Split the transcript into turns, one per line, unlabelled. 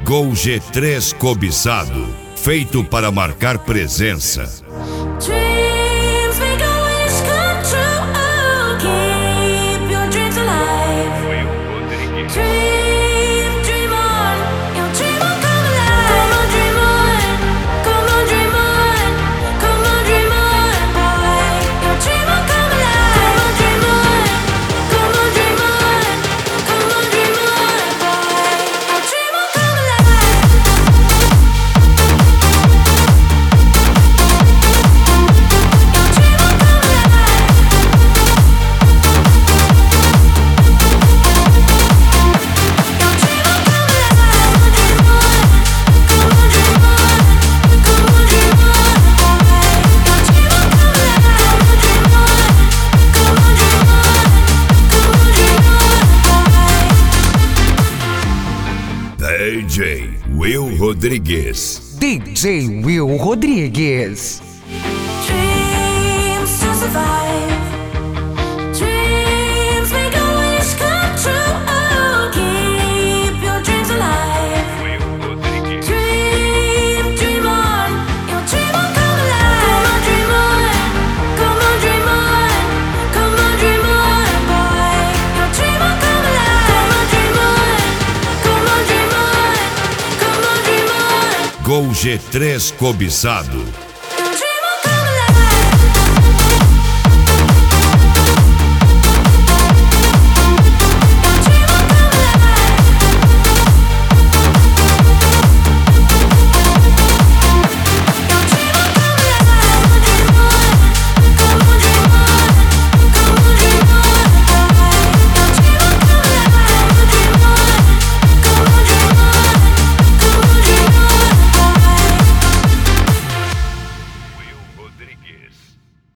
Gol G3 cobiçado, feito para marcar presença.
Dreams make a wish come true. Oh, keep your dreams alive. Dream on. Your dream will come alive. Come on, dream on. Come on, dream on. Come on, dream on, boy. Your dream will come alive. Come on, dream on. Come on, dream on. Come on, dream on, boy. Your dream will come alive.
DJ Will Rodrigues.
DJ Will Rodrigues.
Dreams to survive. Dreams make a wish come true. Oh, keep your dreams alive. Dream on. Your dream will come alive. Come on, dream on. Come on, dream on. Come on, dream on, boy. Your dream will come alive. Come on, dream on. Come on, dream on. Come on, dream on.
Gol G3 cobiçado,